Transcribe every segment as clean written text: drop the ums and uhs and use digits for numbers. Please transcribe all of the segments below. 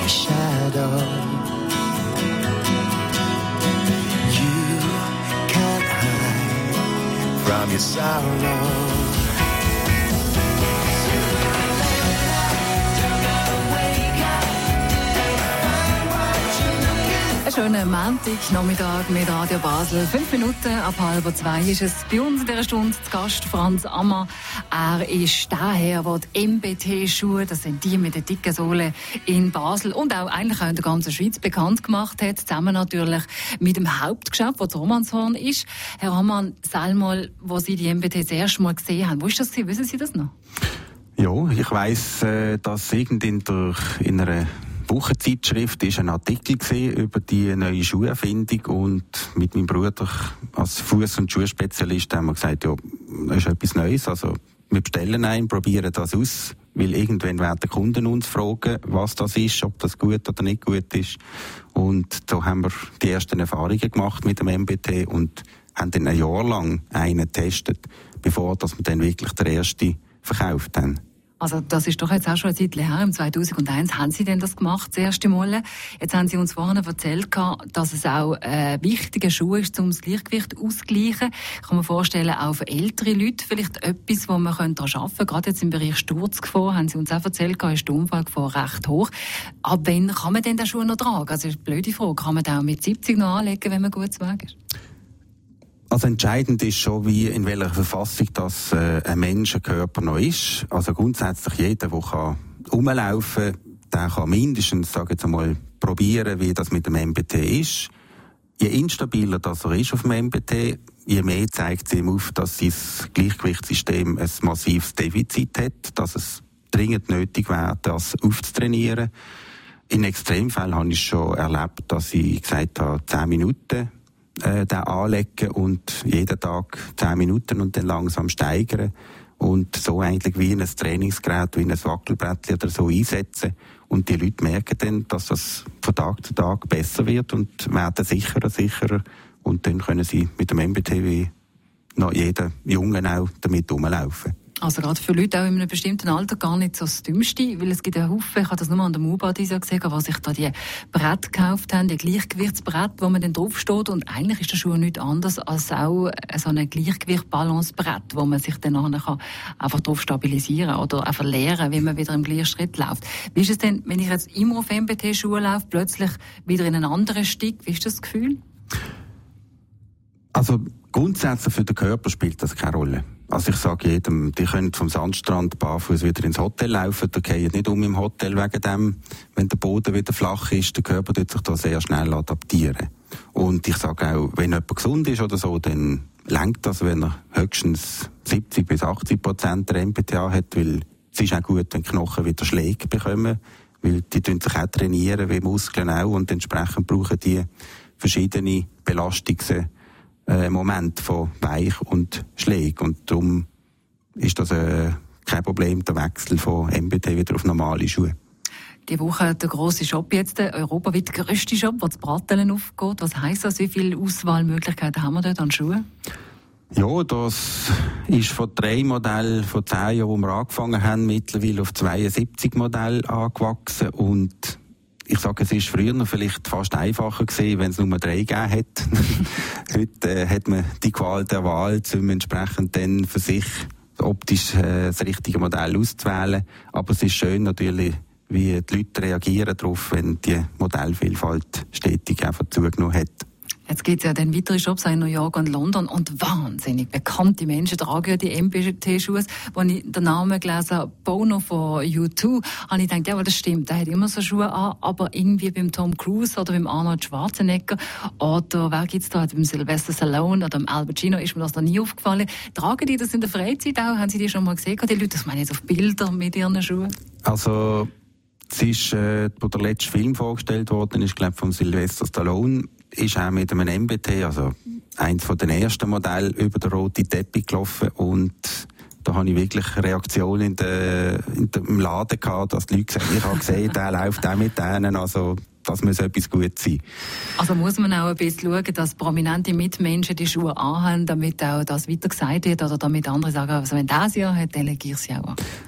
shadow. You can't hide from your sorrow. Schönen Montagnachmittag mit Radio Basel. 5 Minuten ab 1:30 ist es bei uns in dieser Stunde zu Gast Franz Ammann. Er ist daher, der die MBT-Schuhe, das sind die mit der dicken Sohle in Basel und auch eigentlich auch in der ganzen Schweiz bekannt gemacht hat. Zusammen natürlich mit dem Hauptgeschäft, das Romanshorn ist. Herr Ammann, sag mal, wo Sie die MBT das erste Mal gesehen haben. Wo ist das gewesen? Wissen Sie das noch? Ja, ich weiss, dass in einer Wochenzeitschrift ist ein Artikel gesehen über die neue Schuherfindung und mit meinem Bruder als Fuß- und Schuhspezialist haben wir gesagt, ja, das ist etwas Neues, also wir bestellen einen, probieren das aus, weil irgendwann werden die Kunden uns fragen, was das ist, ob das gut oder nicht gut ist, und da haben wir die ersten Erfahrungen gemacht mit dem MBT und haben dann ein Jahr lang einen getestet, bevor dass wir dann wirklich den ersten verkauft haben. Also das ist doch jetzt auch schon eine Zeit her. Im 2001 haben Sie denn das gemacht, das erste Mal. Jetzt haben Sie uns vorhin erzählt, dass es auch ein wichtiger Schuh ist, um das Gleichgewicht auszugleichen. Ich kann mir vorstellen, auch für ältere Leute vielleicht etwas, wo man daran arbeiten könnte. Gerade jetzt im Bereich Sturzgefahr, haben Sie uns auch erzählt, ist die Unfallgefahr recht hoch. Ab wann kann man denn den Schuh noch tragen? Also das ist eine blöde Frage. Kann man den auch mit 70 noch anlegen, wenn man gut zu Weg ist? Also entscheidend ist schon, wie in welcher Verfassung das ein Menschenkörper noch ist. Also grundsätzlich jeder, der rumlaufen kann, der kann mindestens, sage jetzt einmal, probieren, wie das mit dem MBT ist. Je instabiler das er ist auf dem MBT, je mehr zeigt es ihm auf, dass sein Gleichgewichtssystem ein massives Defizit hat, dass es dringend nötig wäre, das aufzutrainieren. In Extremfällen habe ich schon erlebt, dass ich gesagt habe, 10 Minuten den anlegen und jeden Tag 10 Minuten und dann langsam steigern und so eigentlich wie ein Trainingsgerät, wie ein Wackelbrettchen oder so einsetzen. Und die Leute merken dann, dass das von Tag zu Tag besser wird und werden sicherer und dann können sie mit dem MBT wie noch jeder Junge auch damit rumlaufen. Also gerade für Leute auch in einem bestimmten Alter gar nicht so das Dümmste, weil es gibt einen Haufen, ich habe das nur an der Mubad gesehen, die sich da die Bretter gekauft haben, die Gleichgewichtsbrett, wo man dann draufsteht, und eigentlich ist der Schuh nichts anderes als auch so ein Gleichgewicht-Balance-Brett, wo man sich dann nachher einfach drauf stabilisieren oder einfach lernen, wie man wieder im gleichen Schritt läuft. Wie ist es denn, wenn ich jetzt immer auf MBT-Schuhe laufe, plötzlich wieder in einen anderen Stieg? Wie ist das Gefühl? Also grundsätzlich für den Körper spielt das keine Rolle. Also ich sage jedem, die können vom Sandstrand barfuß wieder ins Hotel laufen, die gehen nicht im Hotel wegen dem, wenn der Boden wieder flach ist, der Körper tut sich da sehr schnell adaptieren. Und ich sage auch, wenn jemand gesund ist oder so, dann lenkt das, wenn er höchstens 70-80% der MBTA hat, weil es ist auch gut, wenn die Knochen wieder Schläge bekommen, weil die tun sich auch trainieren, wie Muskeln auch, und entsprechend brauchen die verschiedene Belastungsmomente von Weich und Schläge. Und darum ist das kein Problem, der Wechsel von MBT wieder auf normale Schuhe. Die Woche der grosse Shop jetzt, der europaweit grösste Shop, wo das Bratteln aufgeht. Was heisst das? Wie viele Auswahlmöglichkeiten haben wir dort an Schuhen? Ja, das ist von 3 Modellen von 10 Jahren, wo wir angefangen haben, mittlerweile auf 72 Modelle angewachsen. Und ich sage, es ist früher noch vielleicht fast einfacher gewesen, wenn es nur 3 gegeben hat. Heute hat man die Qual der Wahl, um entsprechend dann für sich optisch das richtige Modell auszuwählen. Aber es ist schön natürlich, wie die Leute reagieren darauf, wenn die Modellvielfalt stetig einfach zugenommen hat. Jetzt gibt es ja dann weitere Shops in New York und London und wahnsinnig bekannte Menschen tragen ja die MBT-Schuhe. Als ich den Namen gelesen habe, Bono von U2, habe ich gedacht, ja, das stimmt, der hat immer so Schuhe an, aber irgendwie beim Tom Cruise oder beim Arnold Schwarzenegger oder wer gibt's da, beim Sylvester Stallone oder beim Al Pacino ist mir das noch nie aufgefallen. Tragen die das in der Freizeit auch? Haben Sie die schon mal gesehen, die Leute? Das meine ich jetzt auf Bilder mit ihren Schuhen. Also, es ist, wo der letzte Film vorgestellt worden ist, glaube ich, von Sylvester Stallone, ist auch mit einem MBT, also eins von den ersten Modellen, über den roten Teppich gelaufen, und da habe ich wirklich Reaktionen im Laden gehabt, dass die Leute gesagt haben, ich habe gesehen, der läuft auch mit denen, also das muss etwas gut sein. Also muss man auch ein bisschen schauen, dass prominente Mitmenschen die Schuhe anhaben, damit auch das weiter gesagt wird, oder damit andere sagen, also wenn der sie hat, dann lege ich sie auch an.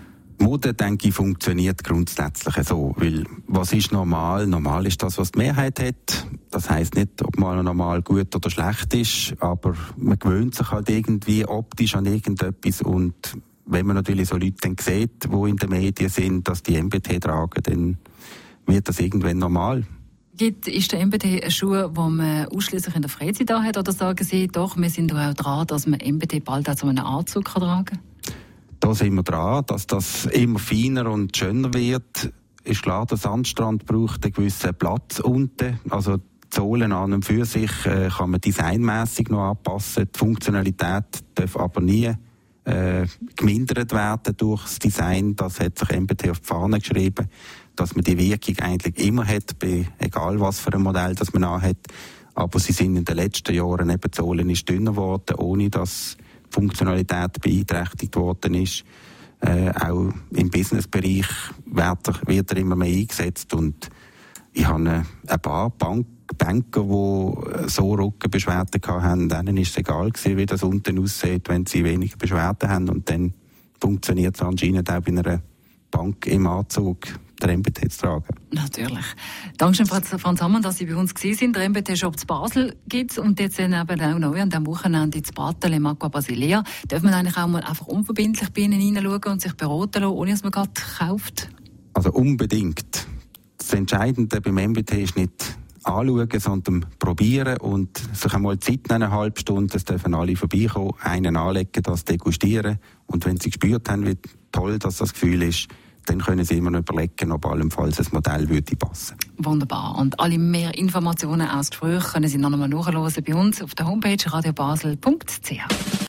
Mode, denke ich, funktioniert grundsätzlich so. Weil, was ist normal? Normal ist das, was die Mehrheit hat. Das heisst nicht, ob mal normal gut oder schlecht ist, aber man gewöhnt sich halt irgendwie optisch an irgendetwas. Und wenn man natürlich so Leute dann sieht, die in den Medien sind, dass die MBT tragen, dann wird das irgendwann normal. Ist der MBT ein Schuh, den man ausschließlich in der Freizeit hat? Oder sagen Sie, doch, wir sind auch dran, dass man MBT bald auch zu einem Anzug tragen kann? Da sind wir dran, dass das immer feiner und schöner wird. Ist klar, der Sandstrand braucht einen gewissen Platz unten. Also die Sohlen an und für sich kann man designmässig noch anpassen. Die Funktionalität darf aber nie gemindert werden durch das Design. Das hat sich MBT auf die Fahne geschrieben, dass man die Wirkung eigentlich immer hat, bei egal was für ein Modell das man anhat. Aber sie sind in den letzten Jahren eben, die Sohlen ist dünner geworden, ohne dass Funktionalität beeinträchtigt worden ist. Auch im Businessbereich wird er immer mehr eingesetzt. Und ich habe ein paar Banker, die so Rückenbeschwerden hatten, denen ist es egal gewesen, wie das unten aussieht, wenn sie weniger Beschwerden haben. Und dann funktioniert es anscheinend auch bei einer Bank im Anzug, der MBT zu tragen. Natürlich. Dankeschön, Franz Ammann, dass Sie bei uns waren. Der MBT-Shop zu Basel gibt es und jetzt eben auch neu an diesem Wochenende in Batel im Aqua Basilea. Darf man eigentlich auch mal einfach unverbindlich bei Ihnen hineinschauen und sich beraten lassen, ohne dass man gerade kauft? Also unbedingt. Das Entscheidende beim MBT ist nicht anschauen, sondern probieren und sich einmal Zeit nehmen, eine halbe Stunde, es dürfen alle vorbeikommen, einen anlegen, das degustieren und wenn sie gespürt haben, wie toll das Gefühl ist, dann können Sie immer noch überlegen, ob allenfalls ein Modell würde passen. Wunderbar. Und alle mehr Informationen aus Gesprächen können Sie noch einmal nachhören bei uns auf der Homepage radiobasel.ch.